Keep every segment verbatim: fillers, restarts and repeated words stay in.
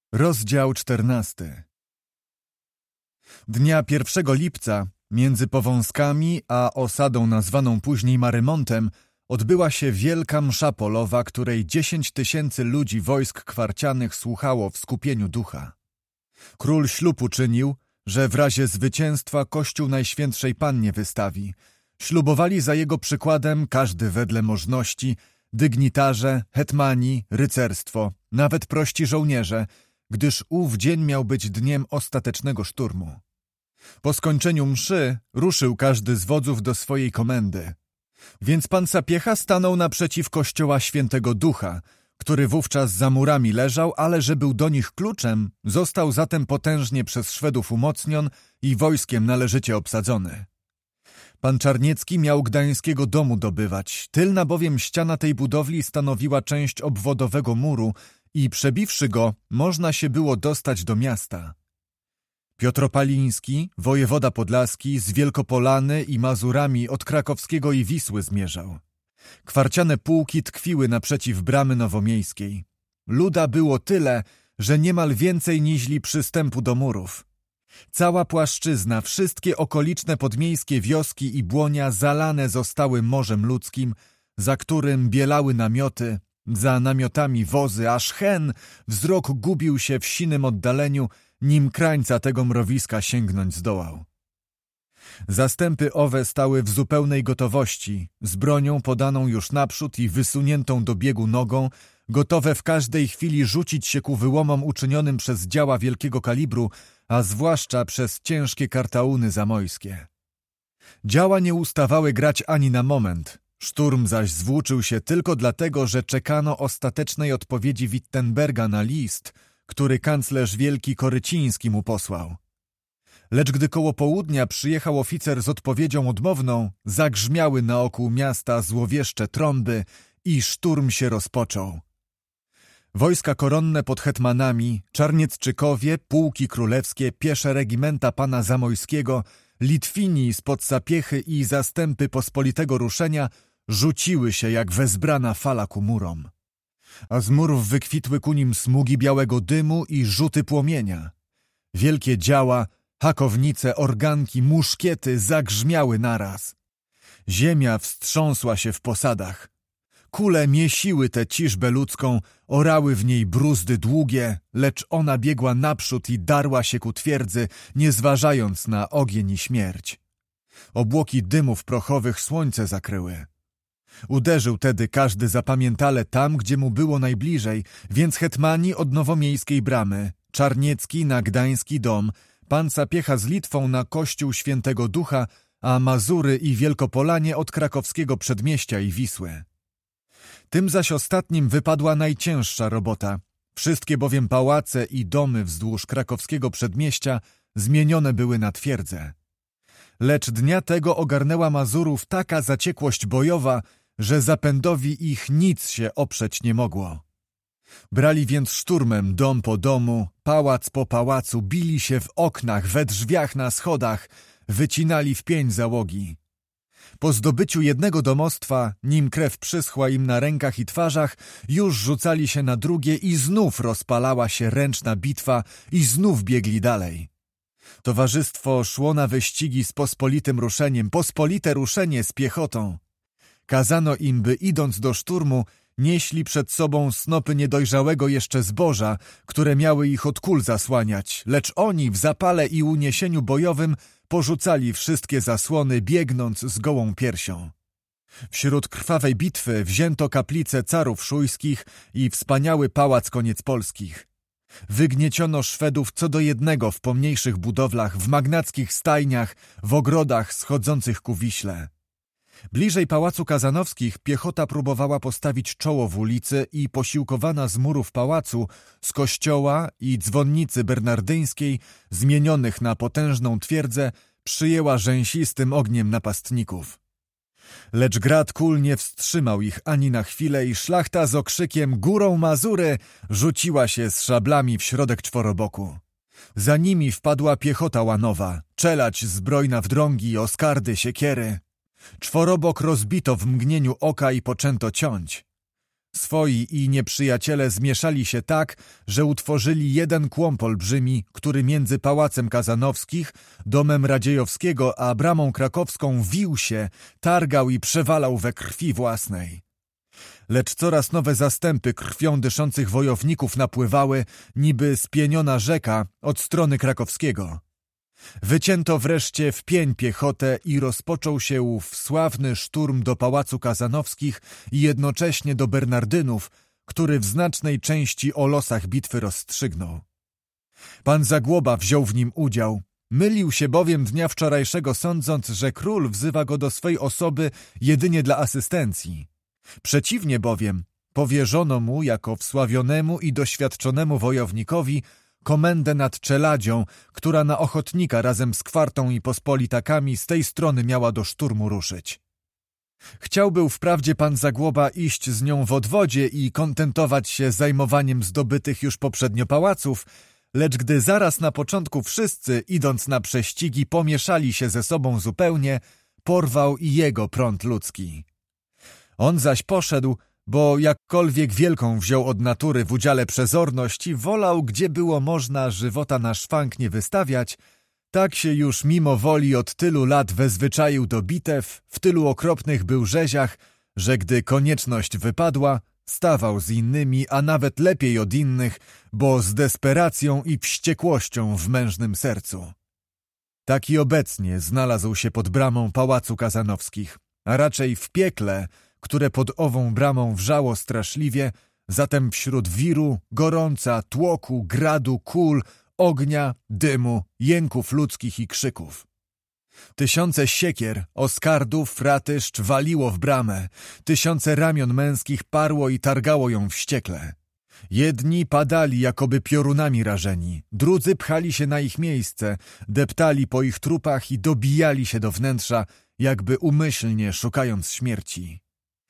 Rozdział czternasty. Dnia pierwszego lipca między Powązkami a osadą nazwaną później Marymontem odbyła się wielka msza polowa, której dziesięć tysięcy ludzi wojsk kwarcianych słuchało w skupieniu ducha. Król ślub uczynił, że w razie zwycięstwa Kościół Najświętszej Pannie wystawi. Ślubowali za jego przykładem każdy wedle możności, dygnitarze, hetmani, rycerstwo, nawet prości żołnierze, gdyż ów dzień miał być dniem ostatecznego szturmu. Po skończeniu mszy ruszył każdy z wodzów do swojej komendy. Więc pan Sapiecha stanął naprzeciw kościoła Świętego Ducha, który wówczas za murami leżał, ale że był do nich kluczem, został zatem potężnie przez Szwedów umocnion i wojskiem należycie obsadzony. Pan Czarniecki miał gdańskiego domu dobywać, tylna bowiem ściana tej budowli stanowiła część obwodowego muru i przebiwszy go, można się było dostać do miasta. Piotr Opaliński, wojewoda podlaski, z Wielkopolany i Mazurami od Krakowskiego i Wisły zmierzał. Kwarciane pułki tkwiły naprzeciw bramy nowomiejskiej. Luda było tyle, że niemal więcej niźli przystępu do murów. Cała płaszczyzna, wszystkie okoliczne podmiejskie wioski i błonia zalane zostały morzem ludzkim, za którym bielały namioty, za namiotami wozy, aż hen wzrok gubił się w sinym oddaleniu, nim krańca tego mrowiska sięgnąć zdołał. Zastępy owe stały w zupełnej gotowości, z bronią podaną już naprzód i wysuniętą do biegu nogą, gotowe w każdej chwili rzucić się ku wyłomom uczynionym przez działa wielkiego kalibru, a zwłaszcza przez ciężkie kartauny zamojskie. Działa nie ustawały grać ani na moment, szturm zaś zwłóczył się tylko dlatego, że czekano ostatecznej odpowiedzi Wittenberga na list, który kanclerz wielki Koryciński mu posłał. Lecz gdy koło południa przyjechał oficer z odpowiedzią odmowną, zagrzmiały naokół miasta złowieszcze trąby i szturm się rozpoczął. Wojska koronne pod hetmanami, Czarniecczykowie, pułki królewskie, piesze regimenta pana Zamojskiego, Litwini spod Sapiechy i zastępy pospolitego ruszenia rzuciły się jak wezbrana fala ku murom. A z murów wykwitły ku nim smugi białego dymu i rzuty płomienia. Wielkie działa, hakownice, organki, muszkiety zagrzmiały naraz. Ziemia wstrząsła się w posadach. Kule miesiły tę ciżbę ludzką, orały w niej bruzdy długie, lecz ona biegła naprzód i darła się ku twierdzy, nie zważając na ogień i śmierć. Obłoki dymów prochowych słońce zakryły. Uderzył tedy każdy zapamiętale tam, gdzie mu było najbliżej, więc hetmani od nowomiejskiej bramy, Czarniecki na gdański dom, pan Sapiecha z Litwą na kościół Świętego Ducha, a Mazury i Wielkopolanie od krakowskiego przedmieścia i Wisły. Tym zaś ostatnim wypadła najcięższa robota. Wszystkie bowiem pałace i domy wzdłuż krakowskiego przedmieścia zmienione były na twierdzę. Lecz dnia tego ogarnęła Mazurów taka zaciekłość bojowa, że zapędowi ich nic się oprzeć nie mogło. Brali więc szturmem dom po domu, pałac po pałacu, bili się w oknach, we drzwiach na schodach, wycinali w pień załogi. Po zdobyciu jednego domostwa, nim krew przyschła im na rękach i twarzach, już rzucali się na drugie i znów rozpalała się ręczna bitwa i znów biegli dalej. Towarzystwo szło na wyścigi z pospolitym ruszeniem, pospolite ruszenie z piechotą. Kazano im, by idąc do szturmu, nieśli przed sobą snopy niedojrzałego jeszcze zboża, które miały ich od kul zasłaniać, lecz oni w zapale i uniesieniu bojowym porzucali wszystkie zasłony, biegnąc z gołą piersią. Wśród krwawej bitwy wzięto kaplicę carów szujskich i wspaniały pałac Koniecpolskich. Wygnieciono Szwedów co do jednego w pomniejszych budowlach, w magnackich stajniach, w ogrodach schodzących ku Wiśle. Bliżej pałacu Kazanowskich piechota próbowała postawić czoło w ulicy i posiłkowana z murów pałacu, z kościoła i dzwonnicy bernardyńskiej, zmienionych na potężną twierdzę, przyjęła rzęsistym ogniem napastników. Lecz grad kul nie wstrzymał ich ani na chwilę i szlachta z okrzykiem „Górą Mazury!” rzuciła się z szablami w środek czworoboku. Za nimi wpadła piechota łanowa, czelać zbrojna w drągi, oskardy, siekiery. Czworobok rozbito w mgnieniu oka i poczęto ciąć. Swoi i nieprzyjaciele zmieszali się tak, że utworzyli jeden kłąb olbrzymi, który między Pałacem Kazanowskich, domem Radziejowskiego a bramą krakowską wił się, targał i przewalał we krwi własnej. Lecz coraz nowe zastępy krwią dyszących wojowników napływały, niby spieniona rzeka od strony krakowskiego. Wycięto wreszcie w pień piechotę i rozpoczął się ów sławny szturm do Pałacu Kazanowskich i jednocześnie do Bernardynów, który w znacznej części o losach bitwy rozstrzygnął. Pan Zagłoba wziął w nim udział. Mylił się bowiem dnia wczorajszego, sądząc, że król wzywa go do swej osoby jedynie dla asystencji. Przeciwnie bowiem, powierzono mu jako wsławionemu i doświadczonemu wojownikowi komendę nad Czeladzią, która na ochotnika razem z Kwartą i Pospolitakami z tej strony miała do szturmu ruszyć. Chciał był wprawdzie pan Zagłoba iść z nią w odwodzie i kontentować się zajmowaniem zdobytych już poprzednio pałaców, lecz gdy zaraz na początku wszyscy, idąc na prześcigi, pomieszali się ze sobą zupełnie, porwał i jego prąd ludzki. On zaś poszedł, bo jakkolwiek wielką wziął od natury w udziale przezorność i wolał, gdzie było można żywota na szwank nie wystawiać, tak się już mimo woli od tylu lat wezwyczaił do bitew, w tylu okropnych był rzeziach, że gdy konieczność wypadła, stawał z innymi, a nawet lepiej od innych, bo z desperacją i wściekłością w mężnym sercu. Tak i obecnie znalazł się pod bramą Pałacu Kazanowskich, a raczej w piekle, które pod ową bramą wrzało straszliwie, zatem wśród wiru, gorąca, tłoku, gradu, kul, ognia, dymu, jęków ludzkich i krzyków. Tysiące siekier, oskardów, ratyszcz waliło w bramę, tysiące ramion męskich parło i targało ją wściekle. Jedni padali jakoby piorunami rażeni, drudzy pchali się na ich miejsce, deptali po ich trupach i dobijali się do wnętrza, jakby umyślnie szukając śmierci.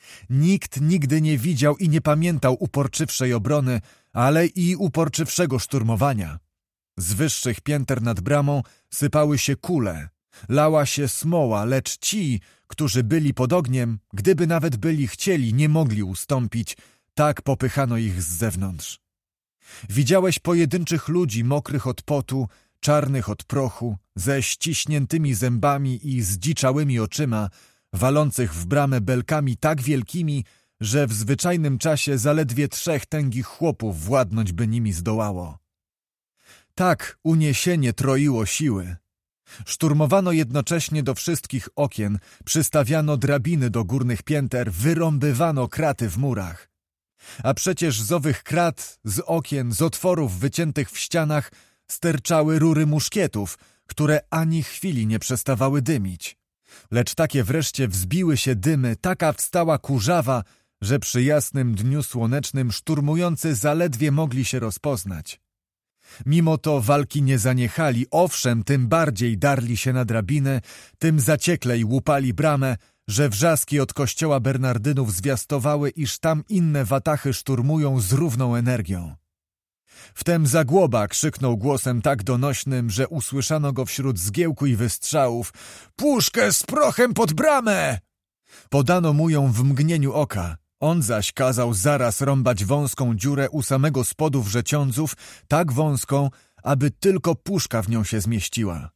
Nikt nigdy nie widział i nie pamiętał uporczywszej obrony, ale i uporczywszego szturmowania. Z wyższych pięter nad bramą sypały się kule, lała się smoła, lecz ci, którzy byli pod ogniem, gdyby nawet byli chcieli, nie mogli ustąpić, tak popychano ich z zewnątrz. Widziałeś pojedynczych ludzi mokrych od potu, czarnych od prochu, ze ściśniętymi zębami i zdziczałymi oczyma, walących w bramę belkami tak wielkimi, że w zwyczajnym czasie zaledwie trzech tęgich chłopów władnąć by nimi zdołało. Tak uniesienie troiło siły. Szturmowano jednocześnie do wszystkich okien, przystawiano drabiny do górnych pięter, wyrąbywano kraty w murach. A przecież z owych krat, z okien, z otworów wyciętych w ścianach sterczały rury muszkietów, które ani chwili nie przestawały dymić. Lecz takie wreszcie wzbiły się dymy, taka wstała kurzawa, że przy jasnym dniu słonecznym szturmujący zaledwie mogli się rozpoznać. Mimo to walki nie zaniechali, owszem, tym bardziej darli się na drabinę, tym zacieklej łupali bramę, że wrzaski od kościoła Bernardynów zwiastowały, iż tam inne watachy szturmują z równą energią. Wtem Zagłoba krzyknął głosem tak donośnym, że usłyszano go wśród zgiełku i wystrzałów: „Puszkę z prochem pod bramę!” Podano mu ją w mgnieniu oka. On zaś kazał zaraz rąbać wąską dziurę u samego spodu wrzeciądzów, tak wąską, aby tylko puszka w nią się zmieściła.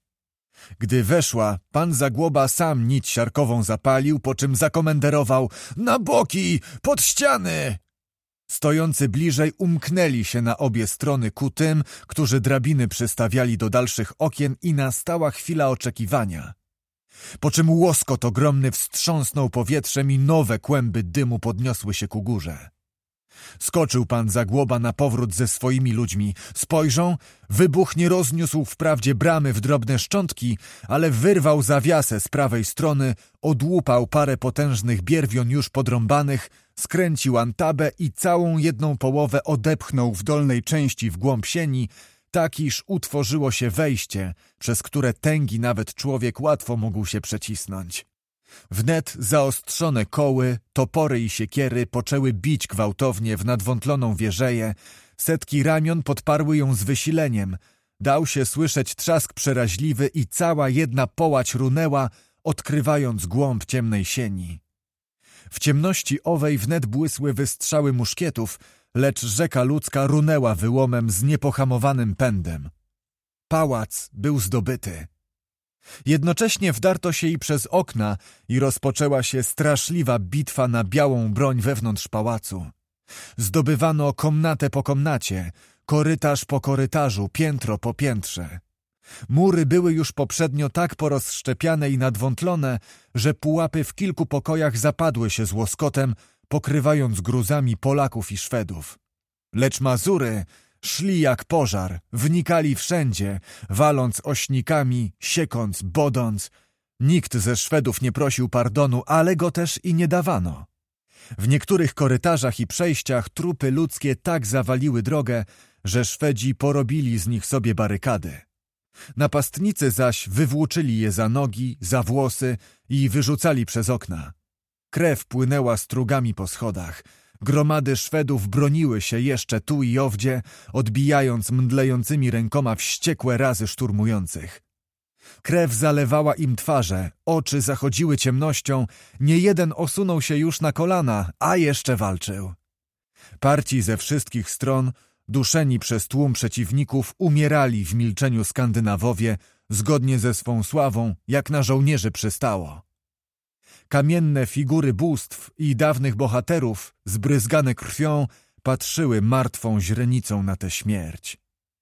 Gdy weszła, pan Zagłoba sam nić siarkową zapalił, po czym zakomenderował: „Na boki! Pod ściany!” Stojący bliżej umknęli się na obie strony ku tym, którzy drabiny przystawiali do dalszych okien, i nastała chwila oczekiwania. Po czym łoskot ogromny wstrząsnął powietrzem i nowe kłęby dymu podniosły się ku górze. Skoczył pan Zagłoba na powrót ze swoimi ludźmi. Spojrzą, wybuch nie rozniósł wprawdzie bramy w drobne szczątki, ale wyrwał zawiasę z prawej strony, odłupał parę potężnych bierwion już podrąbanych, skręcił antabę i całą jedną połowę odepchnął w dolnej części w głąb sieni, tak iż utworzyło się wejście, przez które tęgi nawet człowiek łatwo mógł się przecisnąć. Wnet zaostrzone koły, topory i siekiery poczęły bić gwałtownie w nadwątloną wieżeję, setki ramion podparły ją z wysileniem, dał się słyszeć trzask przeraźliwy i cała jedna połać runęła, odkrywając głąb ciemnej sieni. W ciemności owej wnet błysły wystrzały muszkietów, lecz rzeka ludzka runęła wyłomem z niepohamowanym pędem. Pałac był zdobyty. Jednocześnie wdarto się i przez okna i rozpoczęła się straszliwa bitwa na białą broń wewnątrz pałacu. Zdobywano komnatę po komnacie, korytarz po korytarzu, piętro po piętrze. Mury były już poprzednio tak porozszczepiane i nadwątlone, że pułapy w kilku pokojach zapadły się z łoskotem, pokrywając gruzami Polaków i Szwedów. Lecz Mazury szli jak pożar, wnikali wszędzie, waląc ośnikami, siekąc, bodąc. Nikt ze Szwedów nie prosił pardonu, ale go też i nie dawano. W niektórych korytarzach i przejściach trupy ludzkie tak zawaliły drogę, że Szwedzi porobili z nich sobie barykady. Napastnicy zaś wywłóczyli je za nogi, za włosy i wyrzucali przez okna. Krew płynęła strugami po schodach. Gromady Szwedów broniły się jeszcze tu i owdzie, odbijając mdlejącymi rękoma wściekłe razy szturmujących. Krew zalewała im twarze, oczy zachodziły ciemnością, niejeden osunął się już na kolana, a jeszcze walczył. Parci ze wszystkich stron, duszeni przez tłum przeciwników, umierali w milczeniu Skandynawowie, zgodnie ze swą sławą, jak na żołnierzy przystało. Kamienne figury bóstw i dawnych bohaterów, zbryzgane krwią, patrzyły martwą źrenicą na tę śmierć.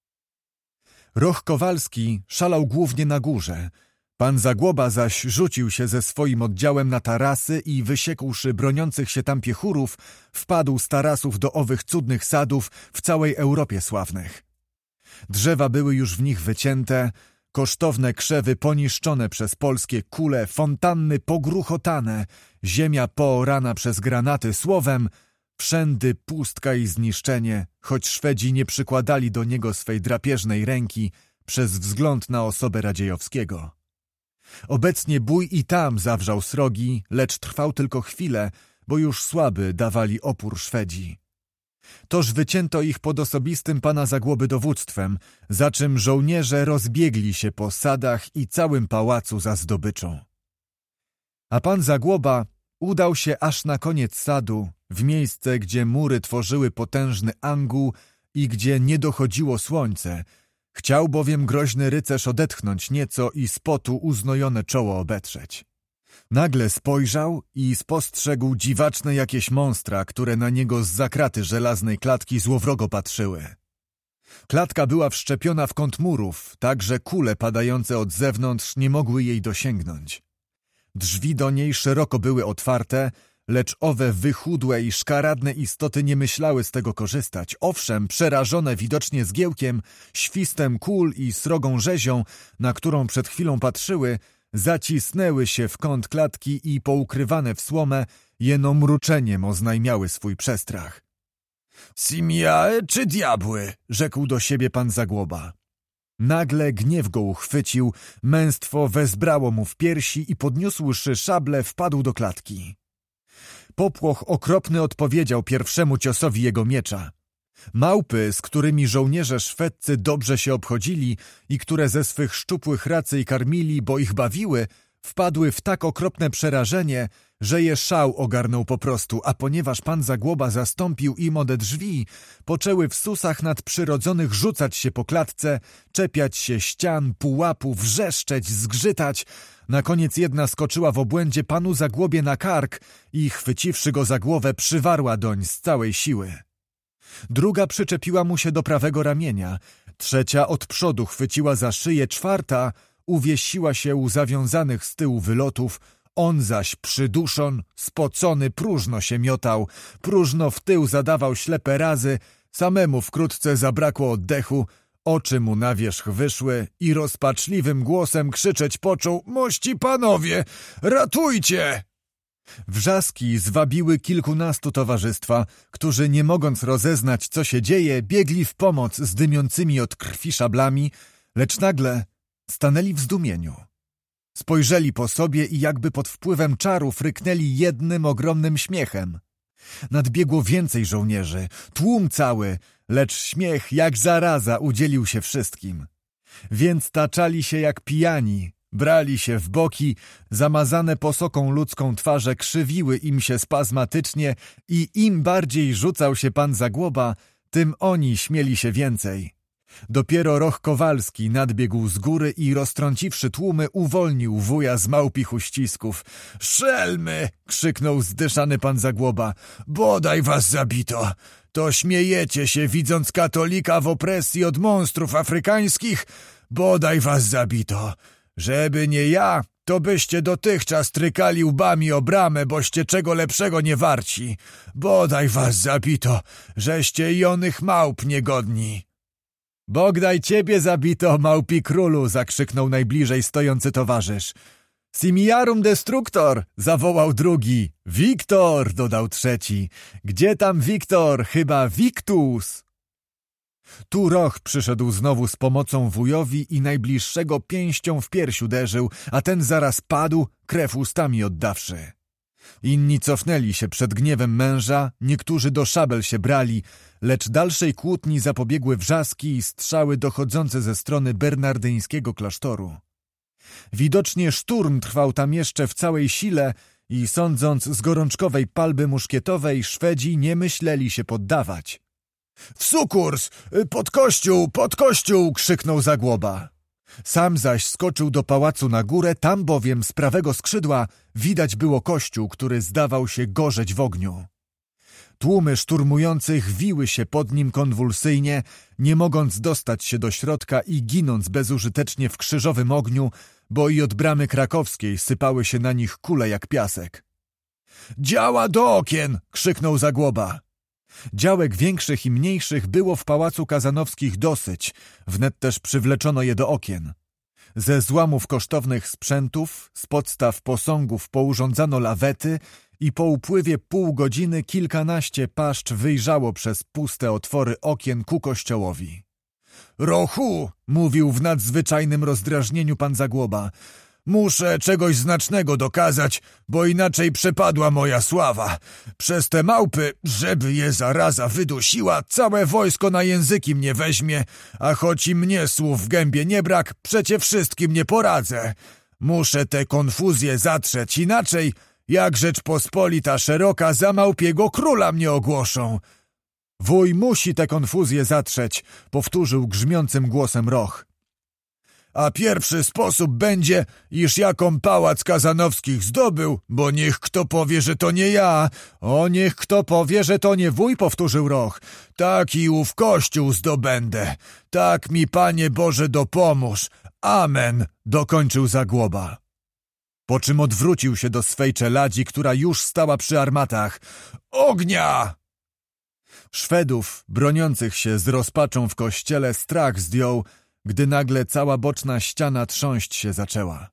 Roch Kowalski szalał głównie na górze. Pan Zagłoba zaś rzucił się ze swoim oddziałem na tarasy i wysiekłszy broniących się tam piechurów, wpadł z tarasów do owych cudnych sadów w całej Europie sławnych. Drzewa były już w nich wycięte, kosztowne krzewy poniszczone przez polskie kule, fontanny pogruchotane, ziemia poorana przez granaty, słowem wszędy pustka i zniszczenie, choć Szwedzi nie przykładali do niego swej drapieżnej ręki przez wzgląd na osobę Radziejowskiego. Obecnie bój i tam zawrzał srogi, lecz trwał tylko chwilę, bo już słaby dawali opór Szwedzi. Toż wycięto ich pod osobistym pana Zagłoby dowództwem, za czym żołnierze rozbiegli się po sadach i całym pałacu za zdobyczą. A pan Zagłoba udał się aż na koniec sadu, w miejsce, gdzie mury tworzyły potężny angół i gdzie nie dochodziło słońce. Chciał bowiem groźny rycerz odetchnąć nieco i z potu uznojone czoło obetrzeć. Nagle spojrzał i spostrzegł dziwaczne jakieś monstra, które na niego zza kraty żelaznej klatki złowrogo patrzyły. Klatka była wszczepiona w kąt murów, tak że kule padające od zewnątrz nie mogły jej dosięgnąć. Drzwi do niej szeroko były otwarte, lecz owe wychudłe i szkaradne istoty nie myślały z tego korzystać. Owszem, przerażone widocznie zgiełkiem, świstem kul i srogą rzezią, na którą przed chwilą patrzyły, zacisnęły się w kąt klatki i poukrywane w słomę jeno mruczeniem oznajmiały swój przestrach. Simiae czy diabły? Rzekł do siebie pan Zagłoba. Nagle gniew go uchwycił, męstwo wezbrało mu w piersi i podniósłszy szablę wpadł do klatki. Popłoch okropny odpowiedział pierwszemu ciosowi jego miecza. Małpy, z którymi żołnierze szwedzcy dobrze się obchodzili i które ze swych szczupłych racyj karmili, bo ich bawiły, wpadły w tak okropne przerażenie, że je szał ogarnął po prostu, a ponieważ pan Zagłoba zastąpił im ode drzwi, poczęły w susach nadprzyrodzonych rzucać się po klatce, czepiać się ścian, pułapów, wrzeszczeć, zgrzytać. Na koniec jedna skoczyła w obłędzie panu Zagłobie na kark i chwyciwszy go za głowę przywarła doń z całej siły. Druga przyczepiła mu się do prawego ramienia, trzecia od przodu chwyciła za szyję, czwarta uwiesiła się u zawiązanych z tyłu wylotów, on zaś przyduszon, spocony, próżno się miotał, próżno w tył zadawał ślepe razy, samemu wkrótce zabrakło oddechu, oczy mu na wierzch wyszły i rozpaczliwym głosem krzyczeć począł: „Mości panowie, ratujcie!” Wrzaski zwabiły kilkunastu towarzystwa, którzy nie mogąc rozeznać, co się dzieje, biegli w pomoc z dymiącymi od krwi szablami, lecz nagle stanęli w zdumieniu. Spojrzeli po sobie i jakby pod wpływem czarów ryknęli jednym ogromnym śmiechem. Nadbiegło więcej żołnierzy, tłum cały, lecz śmiech jak zaraza udzielił się wszystkim. Więc taczali się jak pijani, Brali się w boki, zamazane posoką ludzką twarze krzywiły im się spazmatycznie i im bardziej rzucał się pan Zagłoba, tym oni śmieli się więcej. Dopiero Roch Kowalski nadbiegł z góry i roztrąciwszy tłumy, uwolnił wuja z małpich uścisków. „Szelmy!” krzyknął zdyszany pan Zagłoba. „Bodaj was zabito! To śmiejecie się, widząc katolika w opresji od monstrów afrykańskich? Bodaj was zabito! Żeby nie ja, to byście dotychczas trykali łbami o bramę, boście czego lepszego nie warci. Bodaj was zabito, żeście i onych małp niegodni!” „Bogdaj ciebie zabito, małpi królu!” zakrzyknął najbliżej stojący towarzysz. „Simiarum destructor!” zawołał drugi. „Wiktor!” dodał trzeci. „Gdzie tam Wiktor? Chyba Wiktus!” Tu Roch przyszedł znowu z pomocą wujowi i najbliższego pięścią w pierś uderzył, a ten zaraz padł, krew ustami oddawszy. Inni cofnęli się przed gniewem męża, niektórzy do szabel się brali, lecz dalszej kłótni zapobiegły wrzaski i strzały dochodzące ze strony bernardyńskiego klasztoru. Widocznie szturm trwał tam jeszcze w całej sile i sądząc z gorączkowej palby muszkietowej, Szwedzi nie myśleli się poddawać. „W sukurs! Pod kościół! Pod kościół!” krzyknął Zagłoba. Sam zaś skoczył do pałacu na górę, tam bowiem z prawego skrzydła widać było kościół, który zdawał się gorzeć w ogniu. Tłumy szturmujących wiły się pod nim konwulsyjnie, nie mogąc dostać się do środka i ginąc bezużytecznie w krzyżowym ogniu, bo i od bramy krakowskiej sypały się na nich kule jak piasek. „Działa do okien!” krzyknął Zagłoba. Działek większych i mniejszych było w pałacu Kazanowskich dosyć, wnet też przywleczono je do okien. Ze złamów kosztownych sprzętów, z podstaw posągów pourządzano lawety i po upływie pół godziny kilkanaście paszcz wyjrzało przez puste otwory okien ku kościołowi. „Rochu!” mówił w nadzwyczajnym rozdrażnieniu pan Zagłoba. „Muszę czegoś znacznego dokazać, bo inaczej przepadła moja sława. Przez te małpy, żeby je zaraza wydusiła, całe wojsko na języki mnie weźmie, a choć i mnie słów w gębie nie brak, przecie wszystkim nie poradzę. Muszę tę konfuzję zatrzeć, inaczej jak Rzeczpospolita szeroka za małpiego króla mnie ogłoszą.” „Wuj musi tę konfuzję zatrzeć”, powtórzył grzmiącym głosem Roch. „A pierwszy sposób będzie, iż jaką pałac Kazanowskich zdobył, bo niech kto powie, że to nie ja. O, niech kto powie, że to nie wuj”, powtórzył Roch. „Tak i ów kościół zdobędę. Tak mi, Panie Boże, dopomóż. Amen”, dokończył Zagłoba. Po czym odwrócił się do swej czeladzi, która już stała przy armatach. „Ognia!” Szwedów, broniących się z rozpaczą w kościele, strach zdjął, gdy nagle cała boczna ściana trząść się zaczęła.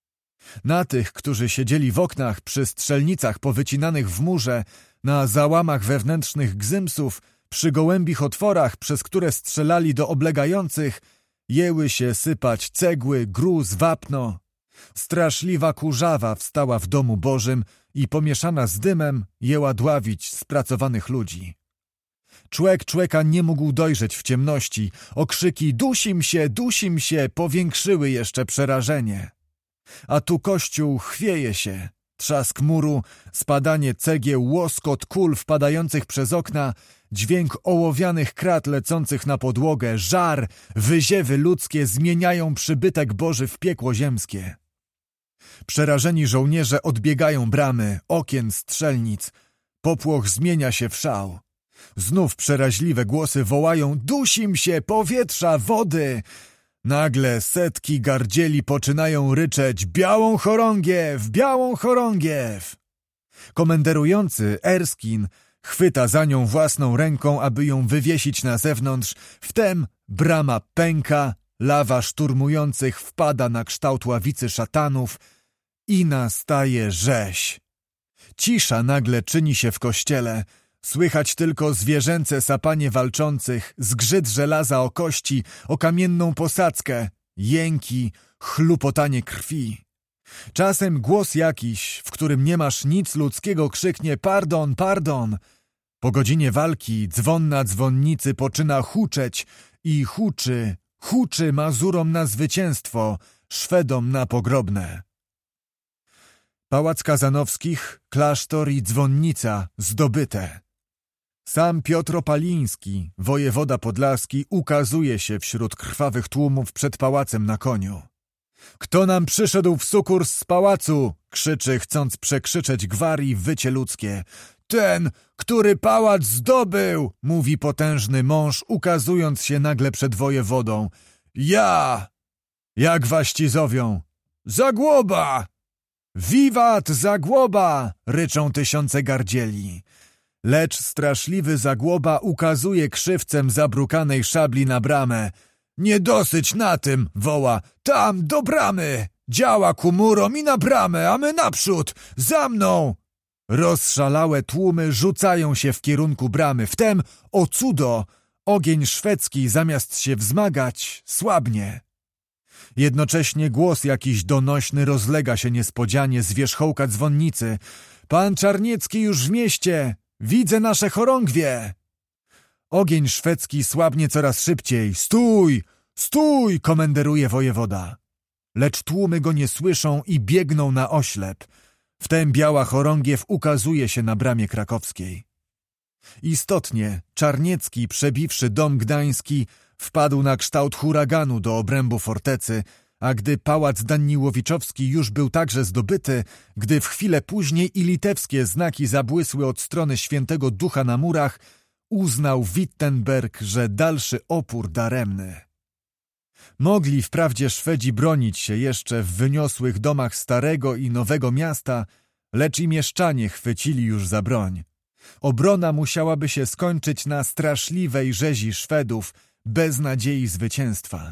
Na tych, którzy siedzieli w oknach, przy strzelnicach powycinanych w murze, na załamach wewnętrznych gzymsów, przy gołębich otworach, przez które strzelali do oblegających, jęły się sypać cegły, gruz, wapno. Straszliwa kurzawa wstała w domu Bożym i pomieszana z dymem jęła dławić spracowanych ludzi. Człek człeka nie mógł dojrzeć w ciemności. Okrzyki „dusim się, dusim się” powiększyły jeszcze przerażenie. A tu kościół chwieje się. Trzask muru, spadanie cegieł, łoskot kul wpadających przez okna, dźwięk ołowianych krat lecących na podłogę, żar, wyziewy ludzkie zmieniają przybytek Boży w piekło ziemskie. Przerażeni żołnierze odbiegają bramy, okien, strzelnic. Popłoch zmienia się w szał. Znów przeraźliwe głosy wołają „dusim się, powietrza, wody”. Nagle setki gardzieli poczynają ryczeć „białą chorągiew, białą chorągiew”. Komenderujący, Erskin, chwyta za nią własną ręką, aby ją wywiesić na zewnątrz. Wtem brama pęka, lawa szturmujących wpada na kształt ławicy szatanów i nastaje rzeź. Cisza nagle czyni się w kościele. Słychać tylko zwierzęce sapanie walczących, zgrzyt żelaza o kości, o kamienną posadzkę, jęki, chlupotanie krwi. Czasem głos jakiś, w którym nie masz nic ludzkiego, krzyknie „pardon, pardon”. Po godzinie walki dzwon na dzwonnicy poczyna huczeć i huczy, huczy Mazurom na zwycięstwo, Szwedom na pogrobne. Pałac Kazanowskich, klasztor i dzwonnica zdobyte. Sam Piotr Opaliński, wojewoda podlaski, ukazuje się wśród krwawych tłumów przed pałacem na koniu. Kto nam przyszedł w sukurs z pałacu? Krzyczy, chcąc przekrzyczeć gwar i wycie ludzkie. Ten, który pałac zdobył, mówi potężny mąż, ukazując się nagle przed wojewodą. Ja! Jak waści zowią? Zagłoba! Wiwat Zagłoba! Ryczą tysiące gardzieli. Lecz straszliwy Zagłoba ukazuje krzywcem zabrukanej szabli na bramę. Nie dosyć na tym, woła, tam do bramy! Działa ku murom i na bramę, a my naprzód! Za mną! Rozszalałe tłumy rzucają się w kierunku bramy. Wtem, o cudo, ogień szwedzki zamiast się wzmagać, słabnie. Jednocześnie głos jakiś donośny rozlega się niespodzianie z wierzchołka dzwonnicy. Pan Czarniecki już w mieście! Widzę nasze chorągwie! Ogień szwedzki słabnie coraz szybciej. Stój! Stój! Komenderuje wojewoda. Lecz tłumy go nie słyszą i biegną na oślep. Wtem biała chorągiew ukazuje się na bramie krakowskiej. Istotnie, Czarniecki, przebiwszy dom gdański, wpadł na kształt huraganu do obrębu fortecy, a gdy pałac Daniłowiczowski już był także zdobyty, gdy w chwilę później i litewskie znaki zabłysły od strony Świętego Ducha na murach, uznał Wittenberg, że dalszy opór daremny. Mogli wprawdzie Szwedzi bronić się jeszcze w wyniosłych domach Starego i Nowego Miasta, lecz i mieszczanie chwycili już za broń. Obrona musiałaby się skończyć na straszliwej rzezi Szwedów, bez nadziei zwycięstwa.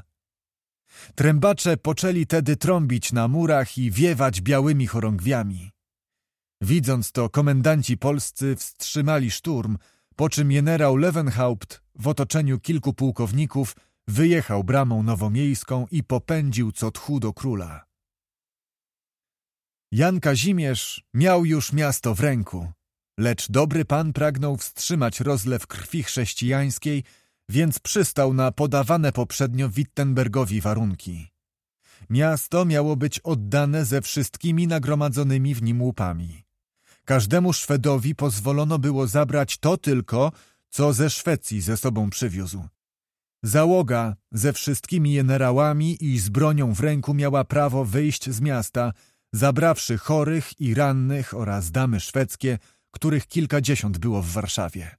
Trębacze poczęli tedy trąbić na murach i wiewać białymi chorągwiami. Widząc to, komendanci polscy wstrzymali szturm, po czym generał Lewenhaupt w otoczeniu kilku pułkowników wyjechał bramą nowomiejską i popędził co tchu do króla. Jan Kazimierz miał już miasto w ręku, lecz dobry pan pragnął wstrzymać rozlew krwi chrześcijańskiej, więc przystał na podawane poprzednio Wittenbergowi warunki. Miasto miało być oddane ze wszystkimi nagromadzonymi w nim łupami. Każdemu Szwedowi pozwolono było zabrać to tylko, co ze Szwecji ze sobą przywiózł. Załoga ze wszystkimi generałami i z bronią w ręku miała prawo wyjść z miasta, zabrawszy chorych i rannych oraz damy szwedzkie, których kilkadziesiąt było w Warszawie.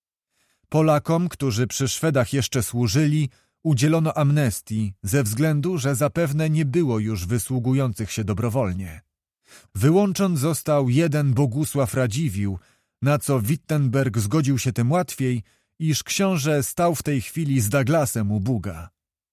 Polakom, którzy przy Szwedach jeszcze służyli, udzielono amnestii ze względu, że zapewne nie było już wysługujących się dobrowolnie. Wyłączony został jeden Bogusław Radziwiłł, na co Wittenberg zgodził się tym łatwiej, iż książę stał w tej chwili z Douglasem u Buga.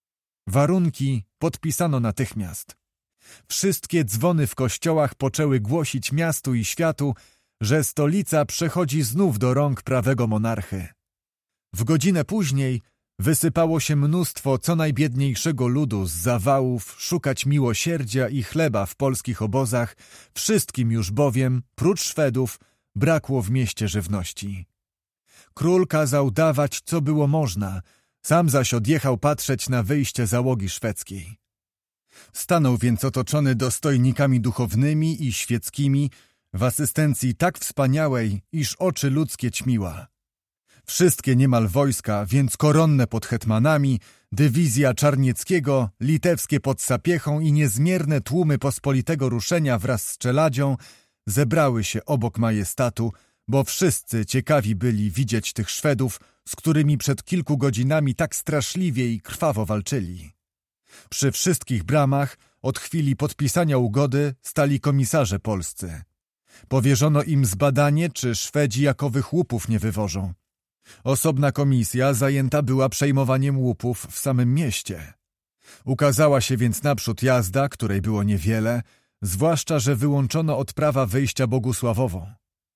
Warunki podpisano natychmiast. Wszystkie dzwony w kościołach poczęły głosić miastu i światu, że stolica przechodzi znów do rąk prawego monarchy. W godzinę później wysypało się mnóstwo co najbiedniejszego ludu z zawałów szukać miłosierdzia i chleba w polskich obozach, wszystkim już bowiem, prócz Szwedów, brakło w mieście żywności. Król kazał dawać, co było można, sam zaś odjechał patrzeć na wyjście załogi szwedzkiej. Stanął więc otoczony dostojnikami duchownymi i świeckimi, w asystencji tak wspaniałej, iż oczy ludzkie ćmiła. Wszystkie niemal wojska, więc koronne pod hetmanami, dywizja Czarnieckiego, litewskie pod Sapiechą i niezmierne tłumy pospolitego ruszenia wraz z czeladzią zebrały się obok majestatu, bo wszyscy ciekawi byli widzieć tych Szwedów, z którymi przed kilku godzinami tak straszliwie i krwawo walczyli. Przy wszystkich bramach od chwili podpisania ugody stali komisarze polscy. Powierzono im zbadanie, czy Szwedzi jakowych łupów nie wywożą. Osobna komisja zajęta była przejmowaniem łupów w samym mieście. Ukazała się więc naprzód jazda, której było niewiele, zwłaszcza że wyłączono od prawa wyjścia Bogusławową.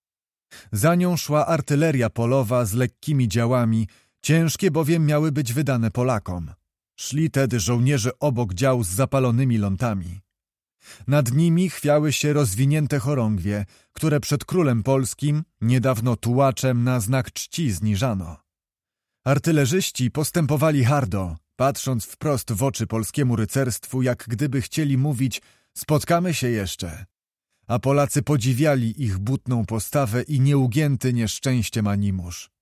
Za nią szła artyleria polowa z lekkimi działami, ciężkie bowiem miały być wydane Polakom. Szli tedy żołnierze obok dział z zapalonymi lątami. Nad nimi chwiały się rozwinięte chorągwie, które przed królem polskim niedawno tułaczem na znak czci zniżano. Artylerzyści postępowali hardo, patrząc wprost w oczy polskiemu rycerstwu, jak gdyby chcieli mówić: spotkamy się jeszcze. A Polacy podziwiali ich butną postawę i nieugięty nieszczęściem animusz.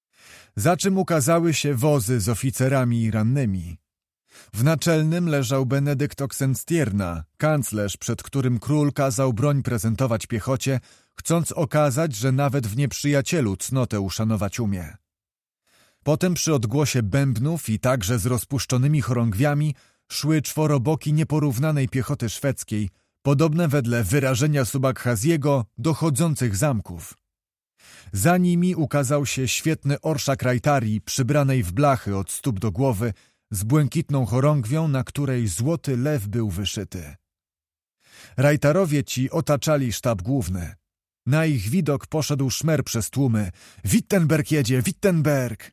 Za czym ukazały się wozy z oficerami i rannymi. W naczelnym leżał Benedykt Oxenstierna, kanclerz, przed którym król kazał broń prezentować piechocie, chcąc okazać, że nawet w nieprzyjacielu cnotę uszanować umie. Potem przy odgłosie bębnów i także z rozpuszczonymi chorągwiami szły czworoboki nieporównanej piechoty szwedzkiej, podobne wedle wyrażenia Subakhaziego do chodzących zamków. Za nimi ukazał się świetny orszak rajtarii przybranej w blachy od stóp do głowy, z błękitną chorągwią, na której złoty lew był wyszyty. Rajtarowie ci otaczali sztab główny. Na ich widok poszedł szmer przez tłumy. Wittenberg jedzie, Wittenberg!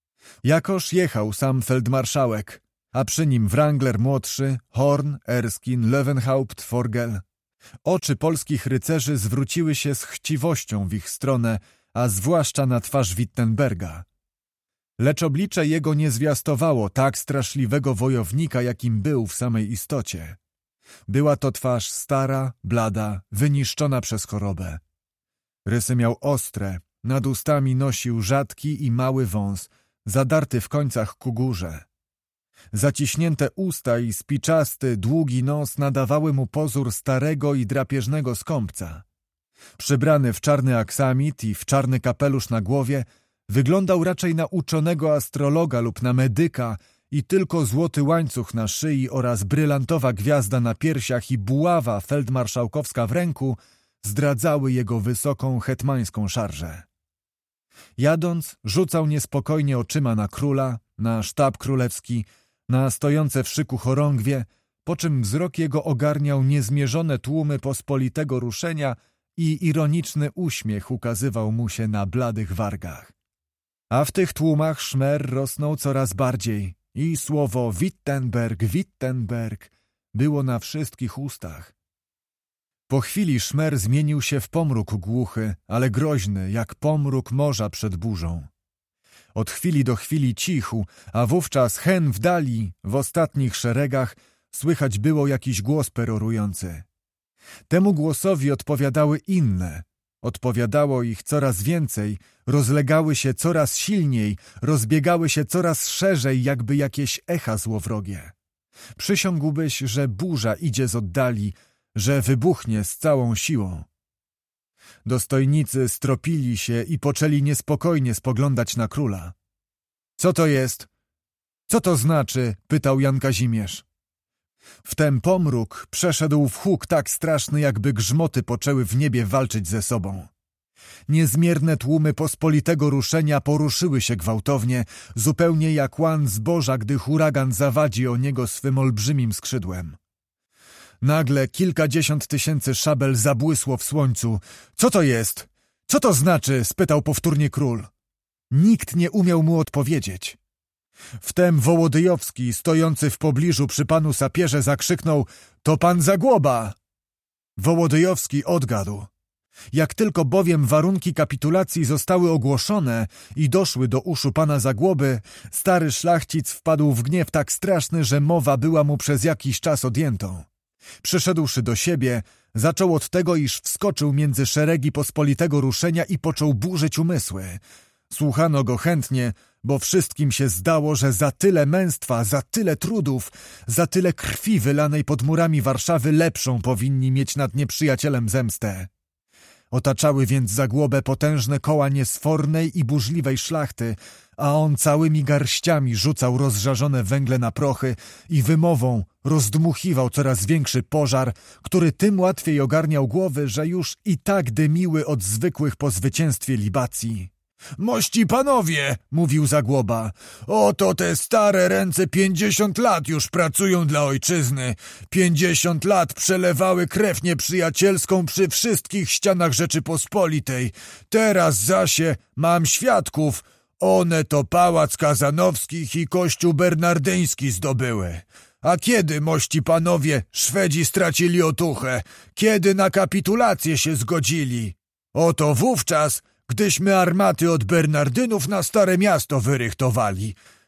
Jakoż jechał sam feldmarszałek, a przy nim Wrangler młodszy, Horn, Erskine, Löwenhaupt, Forgel. Oczy polskich rycerzy zwróciły się z chciwością w ich stronę, a zwłaszcza na twarz Wittenberga. Lecz oblicze jego nie zwiastowało tak straszliwego wojownika, jakim był w samej istocie. Była to twarz stara, blada, wyniszczona przez chorobę. Rysy miał ostre, nad ustami nosił rzadki i mały wąs, zadarty w końcach ku górze. Zaciśnięte usta i spiczasty, długi nos nadawały mu pozór starego i drapieżnego skąpca. Przybrany w czarny aksamit i w czarny kapelusz na głowie, wyglądał raczej na uczonego astrologa lub na medyka i tylko złoty łańcuch na szyi oraz brylantowa gwiazda na piersiach i buława feldmarszałkowska w ręku zdradzały jego wysoką hetmańską szarżę. Jadąc, rzucał niespokojnie oczyma na króla, na sztab królewski, na stojące w szyku chorągwie, po czym wzrok jego ogarniał niezmierzone tłumy pospolitego ruszenia i ironiczny uśmiech ukazywał mu się na bladych wargach. A w tych tłumach szmer rosnął coraz bardziej i słowo Wittenberg, Wittenberg było na wszystkich ustach. Po chwili szmer zmienił się w pomruk głuchy, ale groźny, jak pomruk morza przed burzą. Od chwili do chwili cichł, a wówczas hen w dali, w ostatnich szeregach, słychać było jakiś głos perorujący. Temu głosowi odpowiadały inne. Odpowiadało ich coraz więcej, rozlegały się coraz silniej, rozbiegały się coraz szerzej, jakby jakieś echa złowrogie. Przysiągłbyś, że burza idzie z oddali, że wybuchnie z całą siłą. Dostojnicy stropili się i poczęli niespokojnie spoglądać na króla. Co to jest? Co to znaczy? Pytał Jan Kazimierz. Wtem pomruk przeszedł w huk tak straszny, jakby grzmoty poczęły w niebie walczyć ze sobą. Niezmierne tłumy pospolitego ruszenia poruszyły się gwałtownie, zupełnie jak łan zboża, gdy huragan zawadzi o niego swym olbrzymim skrzydłem. Nagle kilkadziesiąt tysięcy szabel zabłysło w słońcu. Co to jest? Co to znaczy? Spytał powtórnie król. Nikt nie umiał mu odpowiedzieć. Wtem Wołodyjowski, stojący w pobliżu przy panu sapierze, zakrzyknął: to pan Zagłoba! Wołodyjowski odgadł. Jak tylko bowiem warunki kapitulacji zostały ogłoszone i doszły do uszu pana Zagłoby, stary szlachcic wpadł w gniew tak straszny, że mowa była mu przez jakiś czas odjętą. Przyszedłszy do siebie, zaczął od tego, iż wskoczył między szeregi pospolitego ruszenia i począł burzyć umysły. Słuchano go chętnie, bo wszystkim się zdało, że za tyle męstwa, za tyle trudów, za tyle krwi wylanej pod murami Warszawy lepszą powinni mieć nad nieprzyjacielem zemstę. Otaczały więc Zagłobę potężne koła niesfornej i burzliwej szlachty, a on całymi garściami rzucał rozżarzone węgle na prochy i wymową rozdmuchiwał coraz większy pożar, który tym łatwiej ogarniał głowy, że już i tak dymiły od zwykłych po zwycięstwie libacji. Mości panowie, mówił Zagłoba, oto te stare ręce pięćdziesiąt lat już pracują dla ojczyzny. Pięćdziesiąt lat przelewały krew nieprzyjacielską przy wszystkich ścianach Rzeczypospolitej. Teraz zasie mam świadków. One to pałac Kazanowskich i kościół bernardyński zdobyły. A kiedy, mości panowie, Szwedzi stracili otuchę? Kiedy na kapitulację się zgodzili? Oto wówczas, gdyśmy armaty od Bernardynów na Stare Miasto wyrychtowali.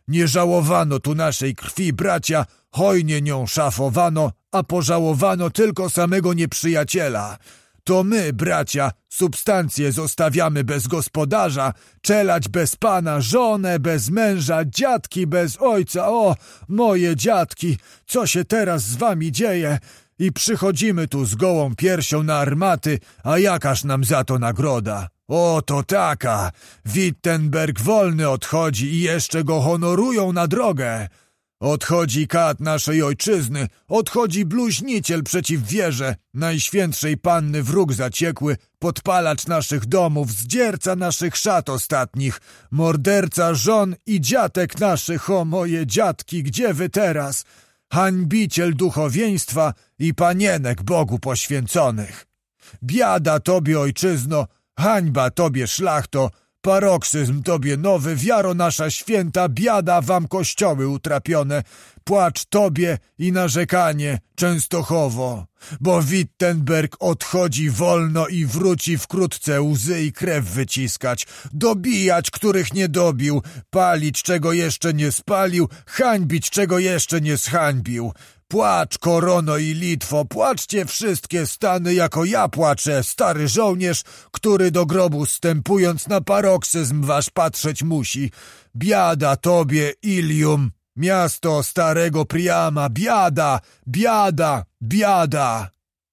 Nie żałowano tu naszej krwi, bracia, hojnie nią szafowano, a pożałowano tylko samego nieprzyjaciela. To my, bracia, substancje zostawiamy bez gospodarza, czelać bez pana, żonę bez męża, dziadki bez ojca. O, moje dziadki, co się teraz z wami dzieje? I przychodzimy tu z gołą piersią na armaty, a jakaż nam za to nagroda? O, to taka! Wittenberg wolny odchodzi i jeszcze go honorują na drogę. Odchodzi kat naszej ojczyzny, odchodzi bluźniciel przeciw wierze, najświętszej Panny wróg zaciekły, podpalacz naszych domów, zdzierca naszych szat ostatnich, morderca żon i dziatek naszych, o moje dziadki, gdzie wy teraz? Hańbiciel duchowieństwa i panienek Bogu poświęconych. Biada tobie, ojczyzno, hańba tobie, szlachto, paroksyzm tobie nowy, wiaro nasza święta, biada wam kościoły utrapione, płacz tobie i narzekanie, Częstochowo, bo Wittenberg odchodzi wolno i wróci wkrótce łzy i krew wyciskać, dobijać, których nie dobił, palić, czego jeszcze nie spalił, hańbić, czego jeszcze nie zhańbił. Płacz, Korono i Litwo, płaczcie wszystkie stany, jako ja płaczę, stary żołnierz, który do grobu stępując na paroksyzm wasz patrzeć musi. Biada tobie, Ilium, miasto starego Priama, biada, biada, biada.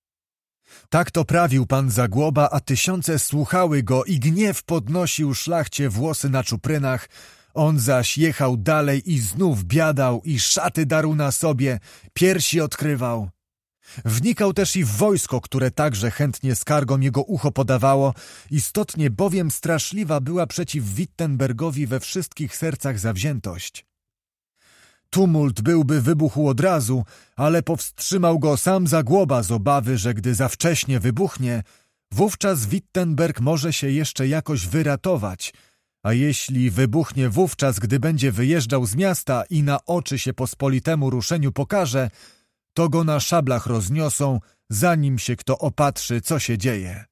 Tak to prawił pan Zagłoba, a tysiące słuchały go i gniew podnosił szlachcie włosy na czuprynach. On zaś jechał dalej i znów biadał i szaty darł na sobie, piersi odkrywał. Wnikał też i w wojsko, które także chętnie skargom jego ucho podawało, istotnie bowiem straszliwa była przeciw Wittenbergowi we wszystkich sercach zawziętość. Tumult byłby wybuchł od razu, ale powstrzymał go sam Zagłoba z obawy, że gdy za wcześnie wybuchnie, wówczas Wittenberg może się jeszcze jakoś wyratować, a jeśli wybuchnie wówczas, gdy będzie wyjeżdżał z miasta i na oczy się pospolitemu ruszeniu pokaże, to go na szablach rozniosą, zanim się kto opatrzy, co się dzieje.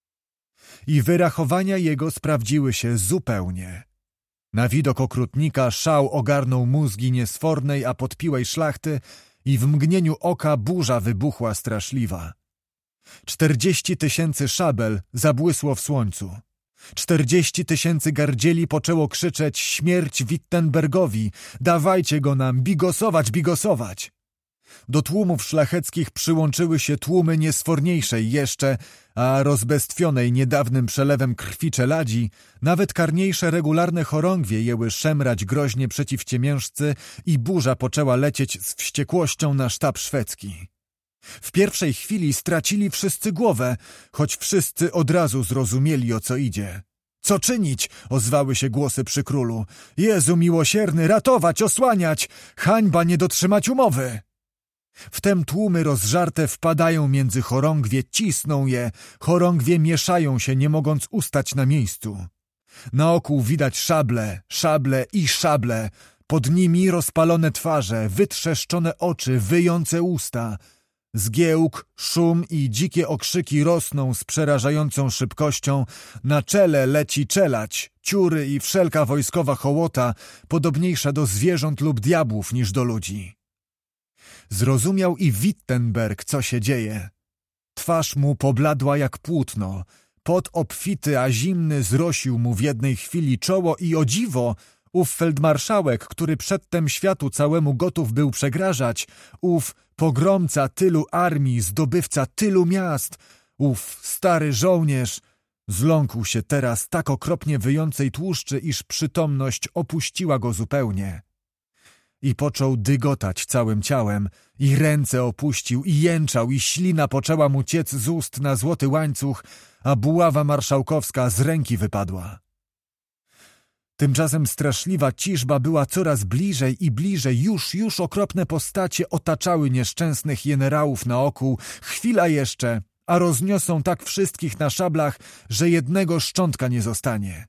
I wyrachowania jego sprawdziły się zupełnie. Na widok okrutnika szał ogarnął mózgi niesfornej, a podpiłej szlachty i w mgnieniu oka burza wybuchła straszliwa. Czterdzieści tysięcy szabel zabłysło w słońcu. Czterdzieści tysięcy gardzieli poczęło krzyczeć śmierć Wittenbergowi, dawajcie go nam, bigosować, bigosować. Do tłumów szlacheckich przyłączyły się tłumy niesforniejszej jeszcze, a rozbestwionej niedawnym przelewem krwi czeladzi, nawet karniejsze regularne chorągwie jęły szemrać groźnie przeciw ciemiężcy i burza poczęła lecieć z wściekłością na sztab szwedzki. W pierwszej chwili stracili wszyscy głowę, choć wszyscy od razu zrozumieli, o co idzie. Co czynić? Ozwały się głosy przy królu. Jezu miłosierny, ratować, osłaniać! Hańba nie dotrzymać umowy! Wtem tłumy rozżarte wpadają między chorągwie, cisną je, chorągwie mieszają się, nie mogąc ustać na miejscu. Naokół widać szable, szable i szable, pod nimi rozpalone twarze, wytrzeszczone oczy, wyjące usta. Zgiełk, szum i dzikie okrzyki rosną z przerażającą szybkością, na czele leci czelać, ciury i wszelka wojskowa hołota, podobniejsza do zwierząt lub diabłów niż do ludzi. Zrozumiał i Wittenberg, co się dzieje. Twarz mu pobladła jak płótno, pot obfity, a zimny zrosił mu w jednej chwili czoło i o dziwo, ów feldmarszałek, który przedtem światu całemu gotów był przegrażać, ów pogromca tylu armii, zdobywca tylu miast, ów stary żołnierz, zląkł się teraz tak okropnie wyjącej tłuszczy, iż przytomność opuściła go zupełnie. I począł dygotać całym ciałem, i ręce opuścił, i jęczał, i ślina poczęła mu ciec z ust na złoty łańcuch, a buława marszałkowska z ręki wypadła. Tymczasem straszliwa ciżba była coraz bliżej i bliżej, już, już okropne postacie otaczały nieszczęsnych jenerałów naokół, chwila jeszcze, a rozniosą tak wszystkich na szablach, że jednego szczątka nie zostanie.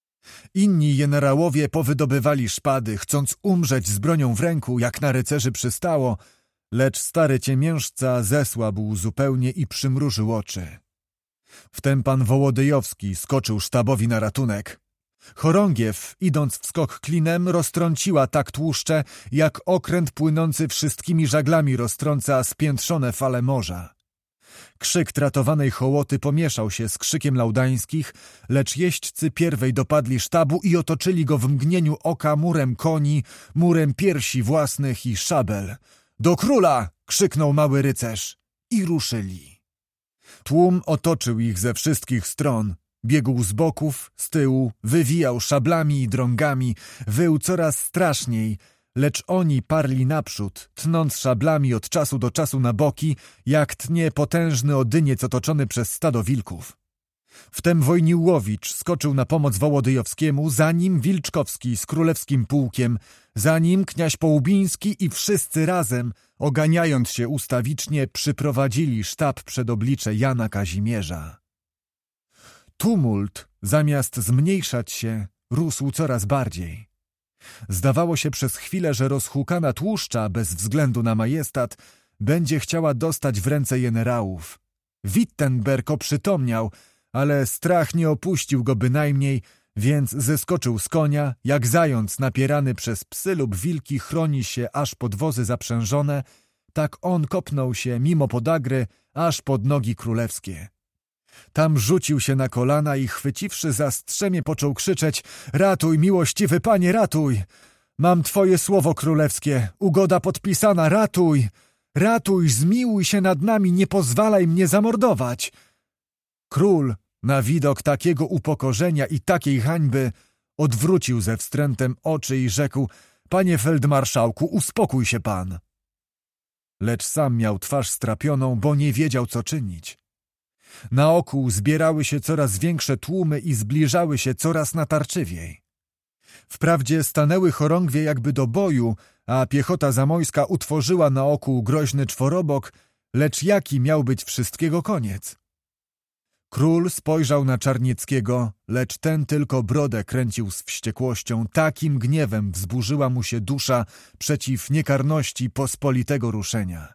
Inni jenerałowie powydobywali szpady, chcąc umrzeć z bronią w ręku, jak na rycerzy przystało, lecz stary ciemiężca zesłabł zupełnie i przymrużył oczy. Wtem pan Wołodyjowski skoczył sztabowi na ratunek. Chorągiew, idąc w skok klinem, roztrąciła tak tłuszcze, jak okręt płynący wszystkimi żaglami roztrąca spiętrzone fale morza. Krzyk tratowanej hołoty pomieszał się z krzykiem laudańskich, lecz jeźdźcy pierwej dopadli sztabu i otoczyli go w mgnieniu oka murem koni, murem piersi własnych i szabel. Do króla! Krzyknął mały rycerz i ruszyli. Tłum otoczył ich ze wszystkich stron. Biegł z boków, z tyłu, wywijał szablami i drągami, wył coraz straszniej, lecz oni parli naprzód, tnąc szablami od czasu do czasu na boki, jak tnie potężny odyniec otoczony przez stado wilków. Wtem Wojniłowicz skoczył na pomoc Wołodyjowskiemu, za nim Wilczkowski z królewskim pułkiem, za nim kniaź Połubiński i wszyscy razem, oganiając się ustawicznie, przyprowadzili sztab przed oblicze Jana Kazimierza. Tumult, zamiast zmniejszać się, rósł coraz bardziej. Zdawało się przez chwilę, że rozhukana tłuszcza, bez względu na majestat, będzie chciała dostać w ręce jenerałów. Wittenberg oprzytomniał, ale strach nie opuścił go bynajmniej, więc zeskoczył z konia, jak zając napierany przez psy lub wilki chroni się aż pod wozy zaprzężone, tak on kopnął się mimo podagry aż pod nogi królewskie. Tam rzucił się na kolana i chwyciwszy za strzemię począł krzyczeć: ratuj, miłościwy panie, ratuj! Mam twoje słowo królewskie, ugoda podpisana, ratuj! Ratuj, zmiłuj się nad nami, nie pozwalaj mnie zamordować! Król, na widok takiego upokorzenia i takiej hańby, odwrócił ze wstrętem oczy i rzekł: panie feldmarszałku, uspokój się pan! Lecz sam miał twarz strapioną, bo nie wiedział, co czynić. Naokół zbierały się coraz większe tłumy i zbliżały się coraz natarczywiej. Wprawdzie stanęły chorągwie jakby do boju, a piechota zamojska utworzyła naokół groźny czworobok, lecz jaki miał być wszystkiego koniec? Król spojrzał na Czarnieckiego, lecz ten tylko brodę kręcił z wściekłością, takim gniewem wzburzyła mu się dusza przeciw niekarności pospolitego ruszenia.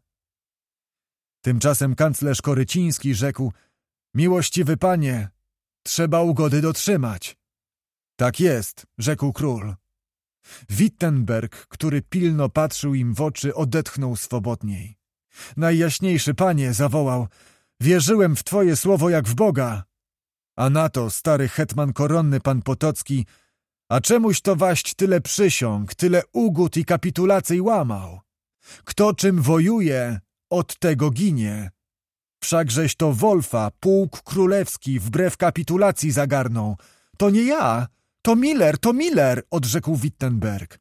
Tymczasem kanclerz Koryciński rzekł: miłościwy panie, trzeba ugody dotrzymać. Tak jest, rzekł król. Wittenberg, który pilno patrzył im w oczy, odetchnął swobodniej. Najjaśniejszy panie, zawołał, wierzyłem w twoje słowo jak w Boga. A na to stary hetman koronny pan Potocki, a czemuś to waść tyle przysiąg, tyle ugód i kapitulacyj łamał? Kto czym wojuje, od tego ginie. Wszakżeś to Wolfa, pułk królewski, wbrew kapitulacji zagarnął. To nie ja, to Miller, to Miller, odrzekł Wittenberg.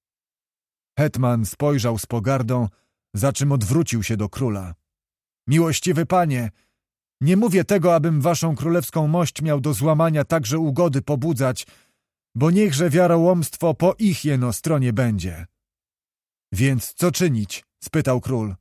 Hetman spojrzał z pogardą, za czym odwrócił się do króla. Miłościwy panie, nie mówię tego, abym waszą królewską mość miał do złamania także ugody pobudzać, bo niechże wiarołomstwo po ich jeno stronie będzie. Więc co czynić? Spytał król.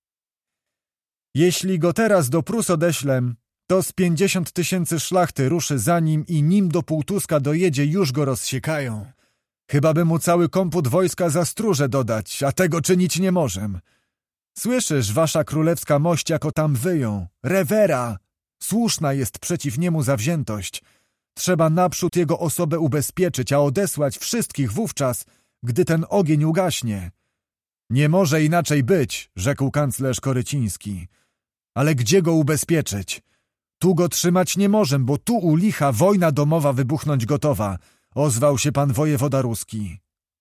Jeśli go teraz do Prus odeślem, to z pięćdziesiąt tysięcy szlachty ruszy za nim i nim do Półtuska dojedzie, już go rozsiekają. Chyba by mu cały komput wojska za stróże dodać, a tego czynić nie możem. Słyszysz, wasza królewska mość, jako tam wyją. Rewera! Słuszna jest przeciw niemu zawziętość. Trzeba naprzód jego osobę ubezpieczyć, a odesłać wszystkich wówczas, gdy ten ogień ugaśnie. Nie może inaczej być, rzekł kanclerz Koryciński. Ale gdzie go ubezpieczyć? Tu go trzymać nie możem, bo tu u licha wojna domowa wybuchnąć gotowa, ozwał się pan wojewoda ruski.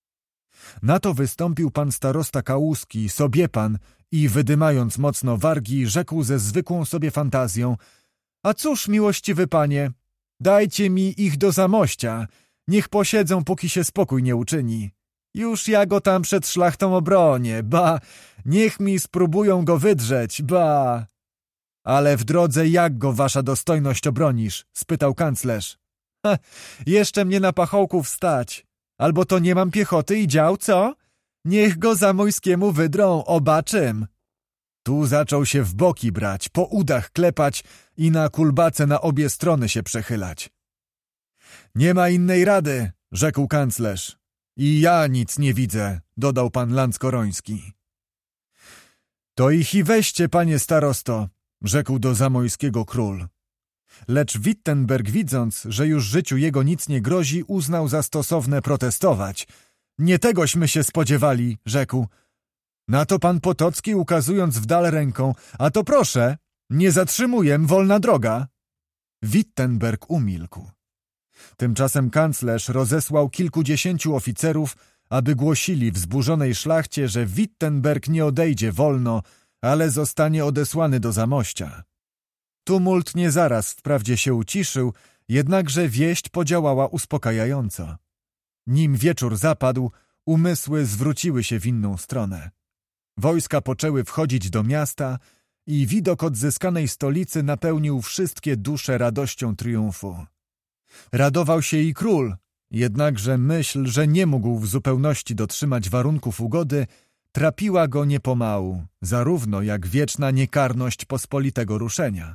Na to wystąpił pan starosta Kałuski, sobie pan, i wydymając mocno wargi, rzekł ze zwykłą sobie fantazją: a cóż, miłościwy panie, dajcie mi ich do Zamościa, niech posiedzą, póki się spokój nie uczyni. Już ja go tam przed szlachtą obronię, ba, niech mi spróbują go wydrzeć, ba. Ale w drodze jak go wasza dostojność obronisz? Spytał kanclerz. Ha, jeszcze mnie na pachołku wstać. Albo to nie mam piechoty i dział, co? Niech go Zamojskiemu wydrą, obaczym. Tu zaczął się w boki brać, po udach klepać i na kulbace na obie strony się przechylać. Nie ma innej rady, rzekł kanclerz. I ja nic nie widzę, dodał pan Lanckoroński. To ich i weźcie, panie starosto, rzekł do Zamojskiego król. Lecz Wittenberg, widząc, że już życiu jego nic nie grozi, uznał za stosowne protestować. Nie tegośmy się spodziewali, rzekł. Na to pan Potocki, ukazując w dal ręką, a to proszę, nie zatrzymuję, wolna droga. Wittenberg umilkł. Tymczasem kanclerz rozesłał kilkudziesięciu oficerów, aby głosili wzburzonej szlachcie, że Wittenberg nie odejdzie wolno, ale zostanie odesłany do Zamościa. Tumult nie zaraz wprawdzie się uciszył, jednakże wieść podziałała uspokajająco. Nim wieczór zapadł, umysły zwróciły się w inną stronę. Wojska poczęły wchodzić do miasta i widok odzyskanej stolicy napełnił wszystkie dusze radością triumfu. Radował się i król, jednakże myśl, że nie mógł w zupełności dotrzymać warunków ugody, trapiła go niepomału, zarówno jak wieczna niekarność pospolitego ruszenia.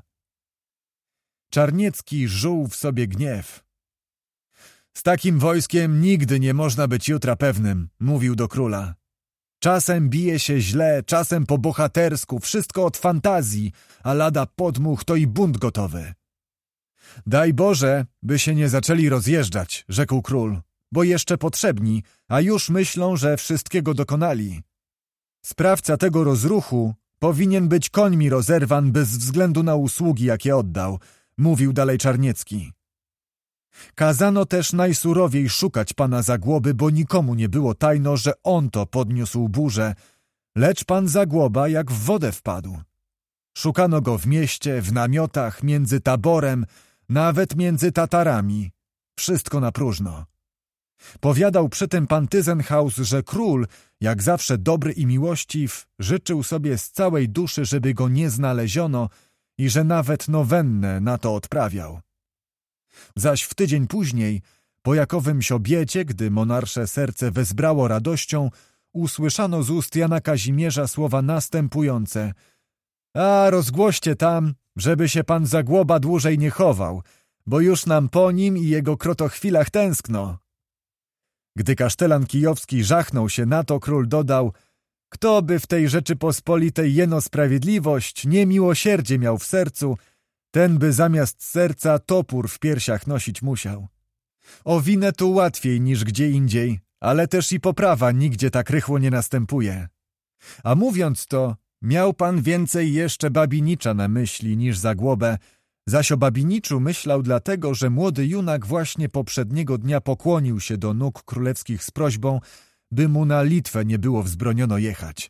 Czarniecki żuł w sobie gniew. Z takim wojskiem nigdy nie można być jutra pewnym, mówił do króla. Czasem bije się źle, czasem po bohatersku, wszystko od fantazji, a lada podmuch to i bunt gotowy. Daj Boże, by się nie zaczęli rozjeżdżać, rzekł król, bo jeszcze potrzebni, a już myślą, że wszystkiego dokonali. Sprawca tego rozruchu powinien być końmi rozerwan bez względu na usługi, jakie oddał, mówił dalej Czarniecki. Kazano też najsurowiej szukać pana Zagłoby, bo nikomu nie było tajno, że on to podniósł burzę, lecz pan Zagłoba jak w wodę wpadł. Szukano go w mieście, w namiotach, między taborem, nawet między Tatarami. Wszystko na próżno. Powiadał przy tym pan Tyzenhaus, że król, jak zawsze dobry i miłościw, życzył sobie z całej duszy, żeby go nie znaleziono i że nawet nowennę na to odprawiał. Zaś w tydzień później, po Jakowym Siobiecie, gdy monarsze serce wezbrało radością, usłyszano z ust Jana Kazimierza słowa następujące: a rozgłoście tam, żeby się pan Zagłoba dłużej nie chował, bo już nam po nim i jego krotochwilach tęskno. Gdy kasztelan kijowski żachnął się na to, król dodał: kto by w tej Rzeczypospolitej jeno sprawiedliwość, nie miłosierdzie miał w sercu, ten by zamiast serca topór w piersiach nosić musiał. O winę tu łatwiej niż gdzie indziej, ale też i poprawa nigdzie tak rychło nie następuje. A mówiąc to, miał pan więcej jeszcze Babinicza na myśli niż Zagłobę, zaś o Babiniczu myślał dlatego, że młody junak właśnie poprzedniego dnia pokłonił się do nóg królewskich z prośbą, by mu na Litwę nie było wzbroniono jechać.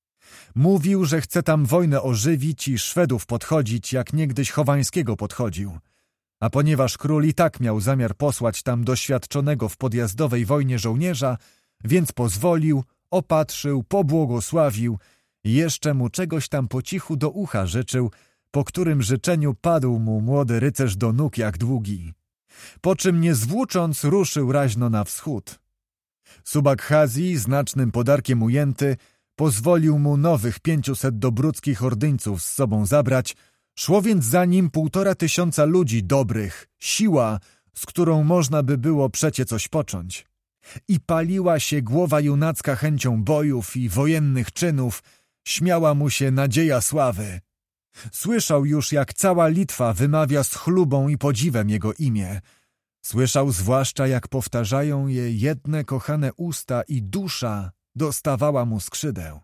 Mówił, że chce tam wojnę ożywić i Szwedów podchodzić, jak niegdyś Chowańskiego podchodził. A ponieważ król i tak miał zamiar posłać tam doświadczonego w podjazdowej wojnie żołnierza, więc pozwolił, opatrzył, pobłogosławił i jeszcze mu czegoś tam po cichu do ucha życzył, po którym życzeniu padł mu młody rycerz do nóg jak długi. Po czym nie zwłócząc ruszył raźno na wschód. Subak-Hazji, znacznym podarkiem ujęty, pozwolił mu nowych pięciuset dobruckich ordyńców z sobą zabrać, szło więc za nim półtora tysiąca ludzi dobrych, siła, z którą można by było przecie coś począć. I paliła się głowa junacka chęcią bojów i wojennych czynów, śmiała mu się nadzieja sławy. Słyszał już, jak cała Litwa wymawia z chlubą i podziwem jego imię. Słyszał zwłaszcza, jak powtarzają je jedne kochane usta i dusza dostawała mu skrzydeł.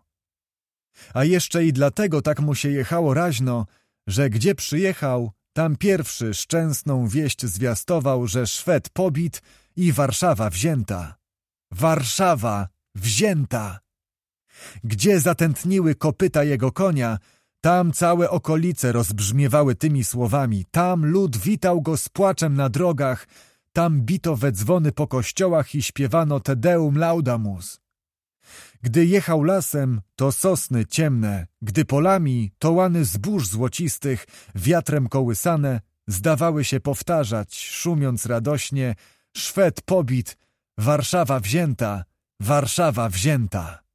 A jeszcze i dlatego tak mu się jechało raźno, że gdzie przyjechał, tam pierwszy szczęsną wieść zwiastował, że Szwed pobit i Warszawa wzięta. Warszawa wzięta! Gdzie zatętniły kopyta jego konia, tam całe okolice rozbrzmiewały tymi słowami, tam lud witał go z płaczem na drogach, tam bito we dzwony po kościołach i śpiewano Te Deum Laudamus. Gdy jechał lasem, to sosny ciemne, gdy polami, to łany zbóż złocistych, wiatrem kołysane, zdawały się powtarzać, szumiąc radośnie: Szwed pobit, Warszawa wzięta, Warszawa wzięta.